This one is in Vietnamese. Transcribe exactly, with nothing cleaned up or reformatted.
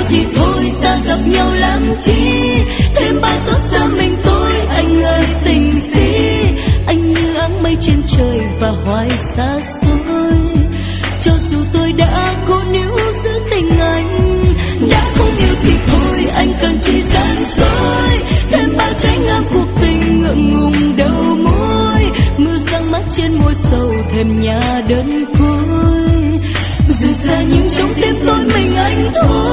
thì thôi ta gặp nhau làm chi, thêm bao xót xa mình tôi anh ơi tình sĩ. Anh như áng mây trên trời và hoài xa xôi, cho dù tôi đã cố níu giữ tình anh, đã không yêu thì thôi anh cần chi gian dối, thêm bao trái ngang cuộc tình ngượng ngùng đầu môi, mưa răng mắt trên môi sầu thềm nhà đơn côi, dù xa nhưng trong tim tôi mình anh thôi.